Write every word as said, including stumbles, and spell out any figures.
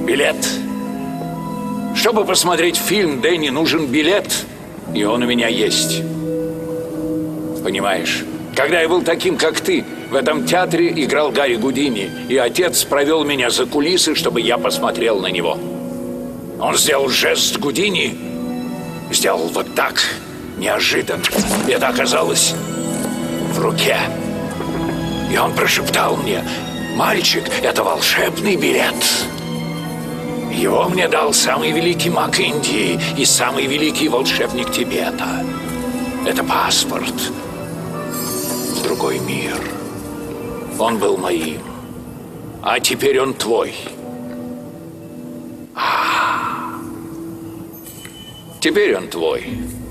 Билет. Чтобы посмотреть фильм, Дэнни, нужен билет. И он у меня есть. Понимаешь? Когда я был таким, как ты, в этом театре играл Гарри Гудини, и отец провел меня за кулисы, чтобы я посмотрел на него. Он сделал жест Гудини, сделал вот так, неожиданно. И это оказалось в руке. И он прошептал мне: «Мальчик, это волшебный билет». Его мне дал самый великий маг Индии и самый великий волшебник Тибета. Это паспорт в другой мир. Он был моим, а теперь он твой. А, теперь он твой.